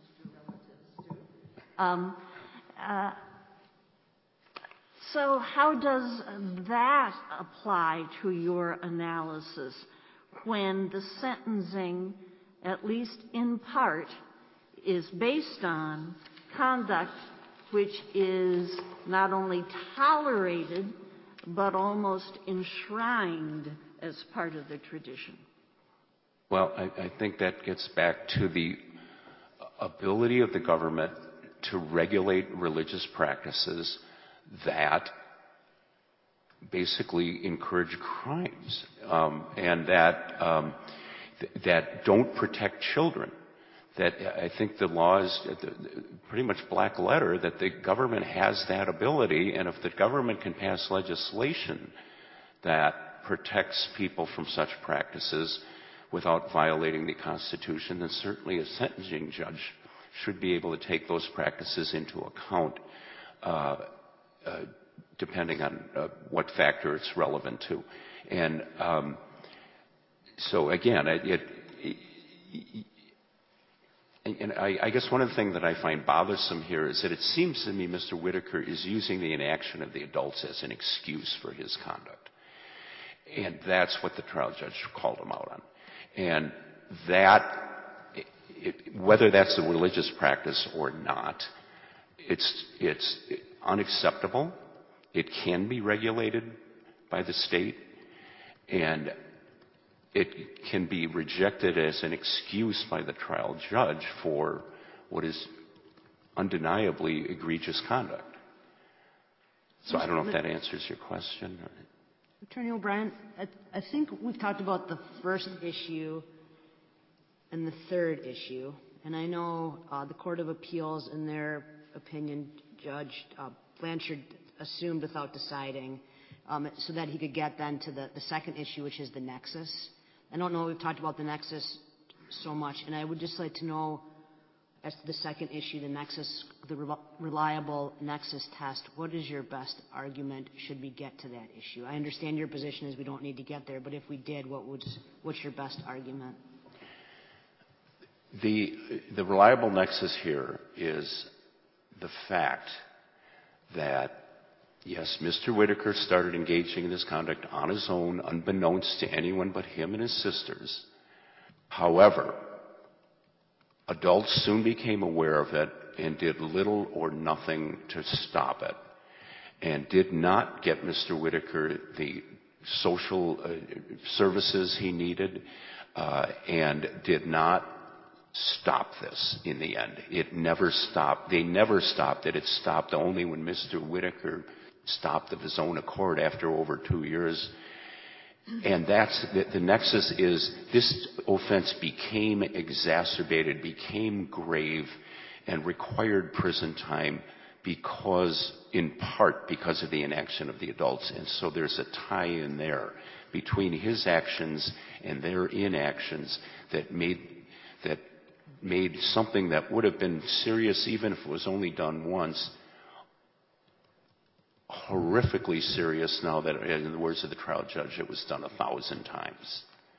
Um, uh, so how does that apply to your analysis when the sentencing, at least in part, is based on conduct which is not only tolerated but almost enshrined as part of the tradition? Well, I, I think that gets back to the ability of the government to regulate religious practices that basically encourage crimes um, and that um, th- that don't protect children. That I think the law is pretty much black letter that the government has that ability, and if the government can pass legislation that protects people from such practices without violating the Constitution, then certainly a sentencing judge should be able to take those practices into account, uh, uh, depending on uh, what factor it's relevant to. And um, so, again, it, it, it and I, I guess one of the things that I find bothersome here is that it seems to me Mister Whitaker is using the inaction of the adults as an excuse for his conduct. And that's what the trial judge called him out on. And that, it, whether that's a religious practice or not, it's, it's unacceptable. It can be regulated by the state, and it can be rejected as an excuse by the trial judge for what is undeniably egregious conduct. So I don't know if that answers your question. Or... Attorney O'Brien, I, I think we've talked about the first issue and the third issue, and I know uh, the Court of Appeals, in their opinion, Judge uh, Blanchard assumed without deciding, um, so that he could get then to the, the second issue, which is the nexus. I don't know, we've talked about the nexus so much, and I would just like to know, as to the second issue, the nexus, the re- reliable nexus test, what is your best argument should we get to that issue? I understand your position is we don't need to get there, but if we did, what would, what's your best argument? The, the reliable nexus here is the fact that, yes, Mister Whitaker started engaging in this conduct on his own, unbeknownst to anyone but him and his sisters. However, adults soon became aware of it and did little or nothing to stop it, and did not get Mister Whitaker the social uh, services he needed, uh, and did not stop this in the end. It never stopped. They never stopped it. It stopped only when Mister Whitaker stopped of his own accord after over two years. And that's the, the nexus is this offense became exacerbated, became grave, and required prison time because, in part, because of the inaction of the adults. And so there's a tie in there between his actions and their inactions that made, that made something that would have been serious even if it was only done once, horrifically serious now that, in the words of the trial judge, it was done a thousand times.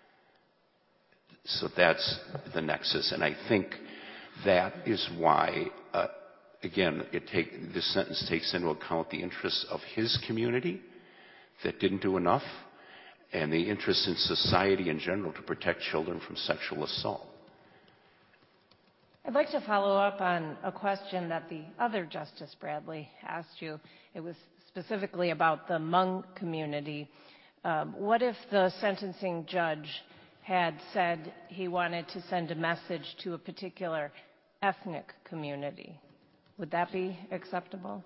So that's the nexus. And I think that is why, uh, again, it take, this sentence takes into account the interests of his community that didn't do enough, and the interests in society in general to protect children from sexual assault. I'd like to follow up on a question that the other Justice Bradley asked you. It was specifically about the Hmong community. Um, what if the sentencing judge had said he wanted to send a message to a particular ethnic community? Would that be acceptable?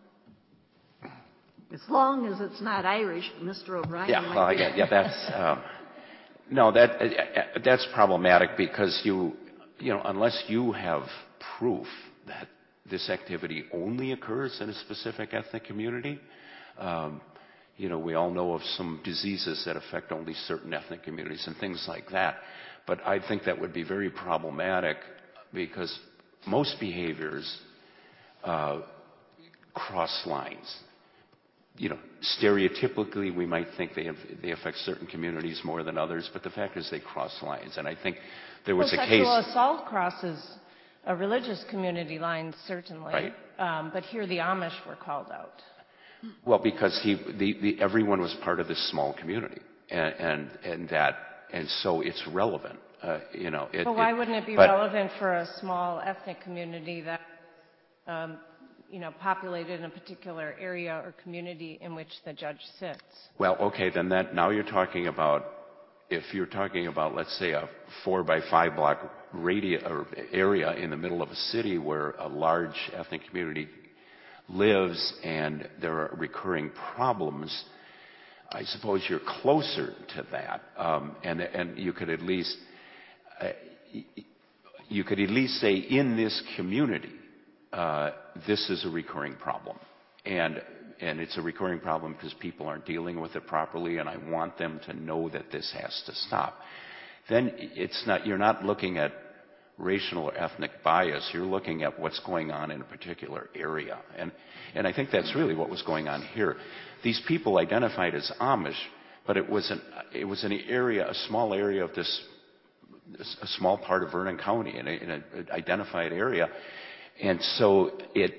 As long as it's not Irish, Mister O'Brien. Yeah, well, yeah, yeah, that's um, no, that uh, that's problematic because you, you know, unless you have proof that this activity only occurs in a specific ethnic community, um, you know, we all know of some diseases that affect only certain ethnic communities and things like that. But I think that would be very problematic because most behaviors uh, cross lines. You know, stereotypically, we might think they have, they affect certain communities more than others, but the fact is they cross lines. And I think there was well, a case. Sexual assault crosses a religious community line, certainly. Right. Um, but here the Amish were called out. Well, because he, the, the, everyone was part of this small community, and and, and that, and so it's relevant. Uh, you know. It, but why it, wouldn't it be but, relevant for a small ethnic community that? Um, you know, populated in a particular area or community in which the judge sits? Well, okay, then that, now you're talking about, if you're talking about, let's say, a four by five block radius or area in the middle of a city where a large ethnic community lives and there are recurring problems, I suppose you're closer to that. Um, and, and you could at least, uh, you could at least say in this community, Uh, this is a recurring problem, and and it's a recurring problem because people aren't dealing with it properly, and I want them to know that this has to stop. Then it's not, you're not looking at racial or ethnic bias. You're looking at what's going on in a particular area, and and I think that's really what was going on here. These people identified as Amish, but it was an it was an area, a small area of this, a small part of Vernon County, in an identified area. And so it,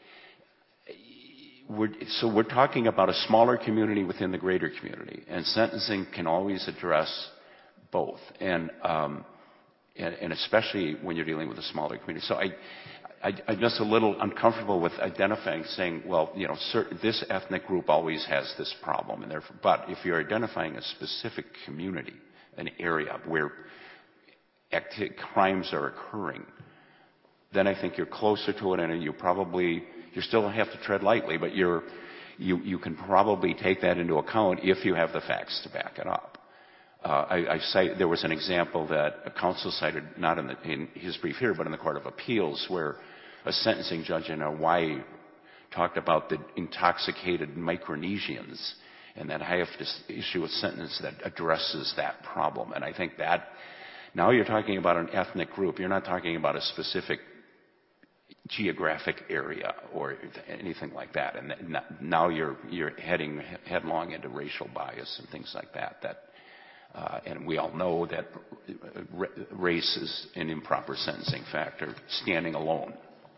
we're, so we're talking about a smaller community within the greater community, and sentencing can always address both, and um, and, and especially when you're dealing with a smaller community. So I, I, I'm just a little uncomfortable with identifying, saying, well, you know, certain, this ethnic group always has this problem, and therefore, but if you're identifying a specific community, an area where acti- crimes are occurring, then I think you're closer to it, and you probably, you still have to tread lightly, but you're, you, you can probably take that into account if you have the facts to back it up. Uh, I, I cite, there was an example that a counsel cited, not in, the, in his brief here, but in the Court of Appeals, where a sentencing judge in Hawaii talked about the intoxicated Micronesians, and that I have to issue a sentence that addresses that problem. And I think that, now you're talking about an ethnic group. You're not talking about a specific geographic area or anything like that. And now you're you're heading headlong into racial bias and things like that. That uh, and we all know that race is an improper sentencing factor, standing alone.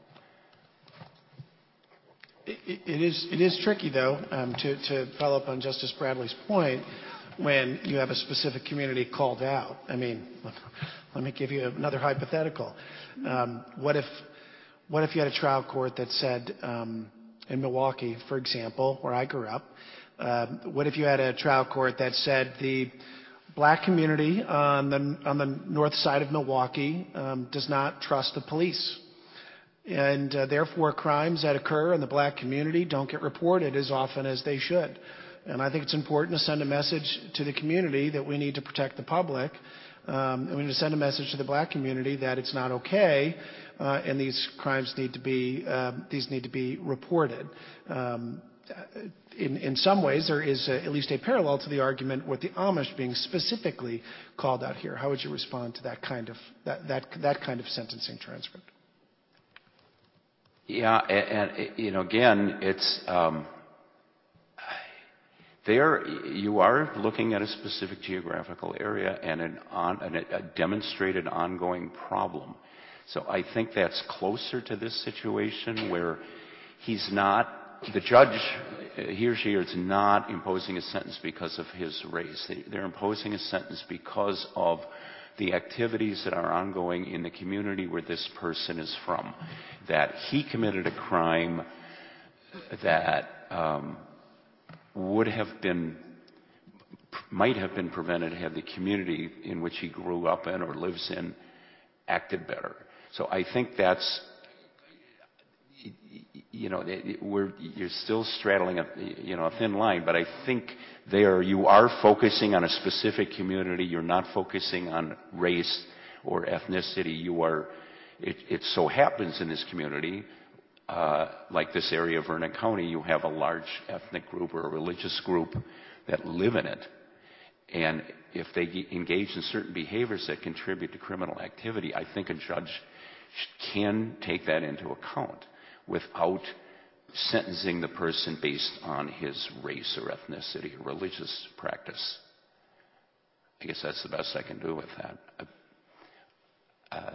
It, it is it is tricky though um, to to follow up on Justice Bradley's point when you have a specific community called out. I mean, let me give you another hypothetical. Um, what if What if you had a trial court that said, um, in Milwaukee, for example, where I grew up, uh, what if you had a trial court that said the black community on the on the north side of Milwaukee um, does not trust the police, and uh, therefore crimes that occur in the black community don't get reported as often as they should, And I think it's important to send a message to the community that we need to protect the public. Um, and we need to send a message to the black community that it's not okay, uh, and these crimes need to be um, these need to be reported. Um, in, in some ways, there is a, at least a parallel to the argument with the Amish being specifically called out here. How would you respond to that kind of that that, that kind of sentencing transcript? Yeah, and, and you know, again, it's. Um, There, you are looking at a specific geographical area and an on, an, a demonstrated ongoing problem. So I think that's closer to this situation where he's not, the judge, he or she is not imposing a sentence because of his race. They, they're imposing a sentence because of the activities that are ongoing in the community where this person is from. That he committed a crime that, um, would have been, might have been prevented had the community in which he grew up in or lives in acted better. So I think that's, you know, we're, you're still straddling a, you know, a thin line, but I think there you are focusing on a specific community. You're not focusing on race or ethnicity. You are, it, it so happens in this community, Uh, like this area of Vernon County, you have a large ethnic group or a religious group that live in it. And if they engage in certain behaviors that contribute to criminal activity, I think a judge can take that into account without sentencing the person based on his race or ethnicity or religious practice. I guess that's the best I can do with that. Uh,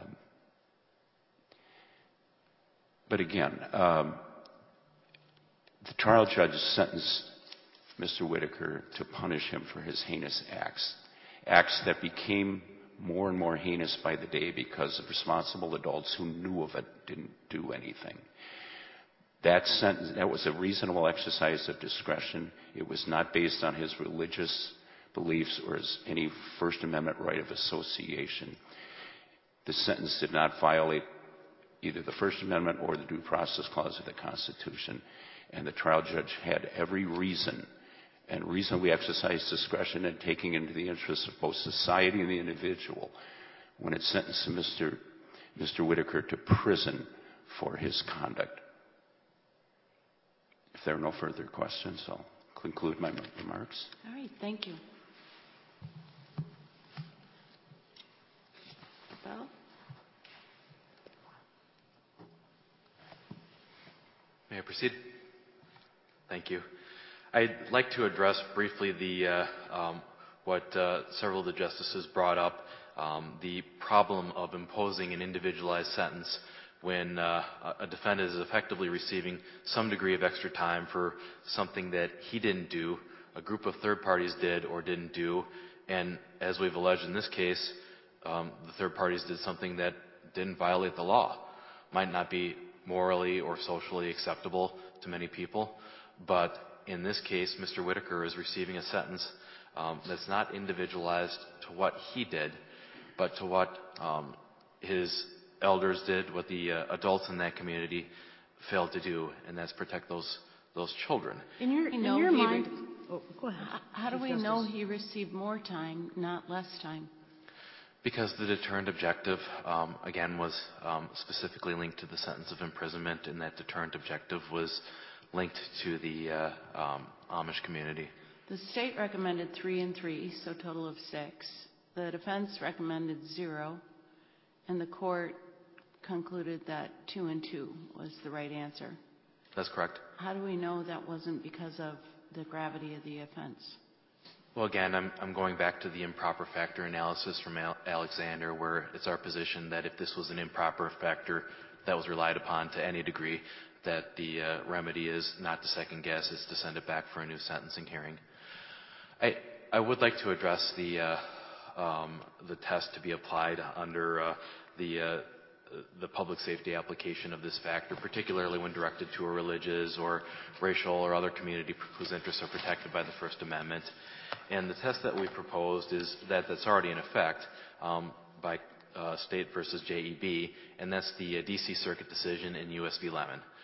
But again, um, the trial judge sentenced Mister Whitaker to punish him for his heinous acts, acts that became more and more heinous by the day because of responsible adults who knew of it didn't do anything. That sentence, that was a reasonable exercise of discretion. It was not based on his religious beliefs or his, any First Amendment right of association. The sentence did not violate either the First Amendment or the Due Process Clause of the Constitution. And the trial judge had every reason and reasonably exercised discretion in taking into the interests of both society and the individual when it sentenced Mister Mister Whitaker to prison for his conduct. If there are no further questions, I'll conclude my remarks. All right, thank you. Bell? May I proceed? Thank you. I'd like to address briefly the uh, um, what uh, several of the justices brought up, um, the problem of imposing an individualized sentence when uh, a defendant is effectively receiving some degree of extra time for something that he didn't do, a group of third parties did or didn't do, and as we've alleged in this case, um, the third parties did something that didn't violate the law. Might not be morally or socially acceptable to many people, but in this case, Mister Whitaker is receiving a sentence um, that's not individualized to what he did, but to what um, his elders did, what the uh, adults in that community failed to do, and that's protect those those children. In your, in know your he mind, re- oh, go ahead. how do we know he received more time, not less time? Because the deterrent objective, um, again, was um, specifically linked to the sentence of imprisonment, and that deterrent objective was linked to the uh, um, Amish community. The state recommended three and three, so total of six. The defense recommended zero, and the court concluded that two and two was the right answer. That's correct. How do we know that wasn't because of the gravity of the offense? Well, again, I'm, I'm going back to the improper factor analysis from Al- Alexander, where it's our position that if this was an improper factor that was relied upon to any degree, that the uh, remedy is not to second guess, it's to send it back for a new sentencing hearing. I, I would like to address the, uh, um, the test to be applied under uh, the, uh, the public safety application of this factor, particularly when directed to a religious or racial or other community whose interests are protected by the First Amendment. And the test that we proposed is that that's already in effect um, by uh, State versus J E B, and that's the uh, D C Circuit decision in U S v Lemon.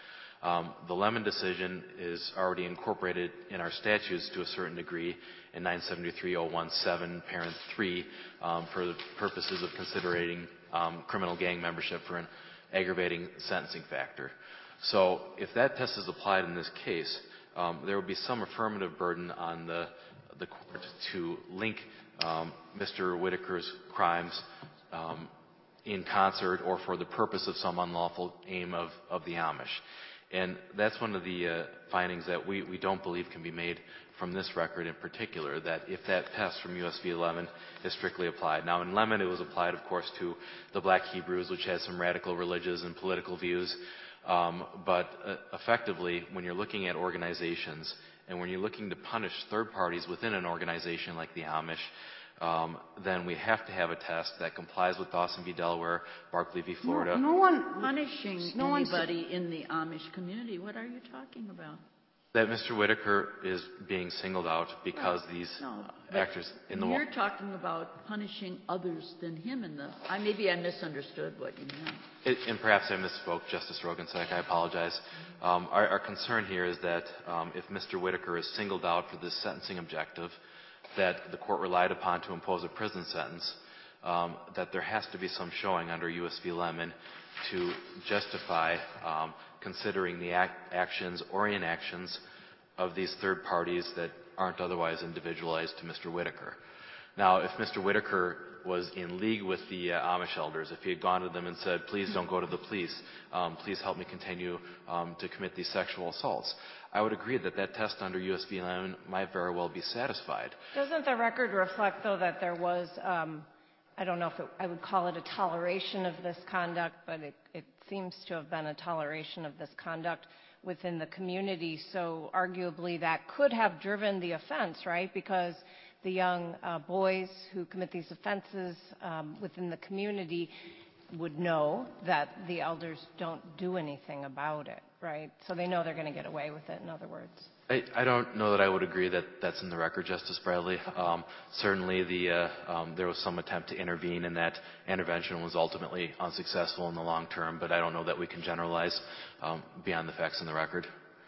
Um, the Lemon decision is already incorporated in our statutes to a certain degree in nine seventy-three oh one seven, parent three, um, for the purposes of considering um, criminal gang membership for an aggravating sentencing factor. So if that test is applied in this case, um, there would be some affirmative burden on the, the court to link um, Mister Whitaker's crimes um, in concert or for the purpose of some unlawful aim of, of the Amish. And that's one of the uh, findings that we, we don't believe can be made from this record in particular, that if that test from U S v Lemon is strictly applied. Now, in Lemon, it was applied, of course, to the Black Hebrews, which has some radical religious and political views. Um, but uh, effectively, when you're looking at organizations and when you're looking to punish third parties within an organization like the Amish, um, then we have to have a test that complies with Dawson v. Delaware, Barkley v. Florida. No, no one punishing no anybody in the Amish community. What are you talking about? That Mister Whitaker is being singled out because Well, these no, actors in the You're talking about punishing others than him in the. I maybe I misunderstood what you meant. It, and perhaps I misspoke, Justice Rogensek. I apologize. Um, our, our concern here is that um, if Mister Whitaker is singled out for this sentencing objective that the court relied upon to impose a prison sentence, um, that there has to be some showing under U S v Lemon to justify um, considering the act, actions or inactions of these third parties that aren't otherwise individualized to Mister Whitaker. Now, if Mister Whitaker was in league with the uh, Amish elders, if he had gone to them and said, please don't go to the police, um, please help me continue um, to commit these sexual assaults, I would agree that that test under U S v Lemon might very well be satisfied. Doesn't the record reflect, though, that there was, um, I don't know if it, I would call it a toleration of this conduct, but it, it seems to have been a toleration of this conduct within the community. So arguably that could have driven the offense, right? Because the young uh, boys who commit these offenses um, within the community would know that the elders don't do anything about it, right? So they know they're going to get away with it, in other words. I, I don't know that I would agree that that's in the record, Justice Bradley. Um, certainly the, uh, um, there was some attempt to intervene, and that intervention was ultimately unsuccessful in the long term, but I don't know that we can generalize um, beyond the facts in the record.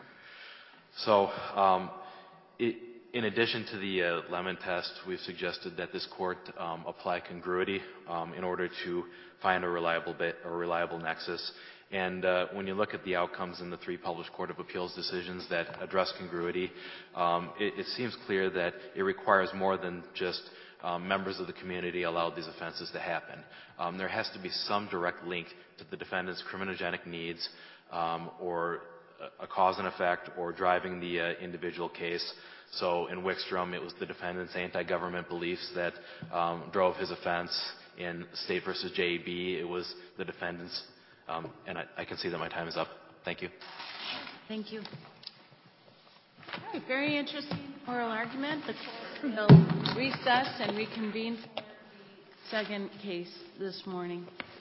So um, it, in addition to the uh, Lemon test, we've suggested that this court um, apply congruity um, in order to find a reliable, bit, a reliable nexus. And uh, when you look at the outcomes in the three published Court of Appeals decisions that address congruity, um, it, it seems clear that it requires more than just um, members of the community allowed these offenses to happen. Um, there has to be some direct link to the defendant's criminogenic needs um, or a cause and effect or driving the uh, individual case. So in Wickstrom, it was the defendant's anti-government beliefs that um, drove his offense. In State versus J E B, it was the defendant's. Um, and I, I can see that my time is up. Thank you. Thank you. All right, very interesting oral argument. The court will recess and reconvene for the second case this morning.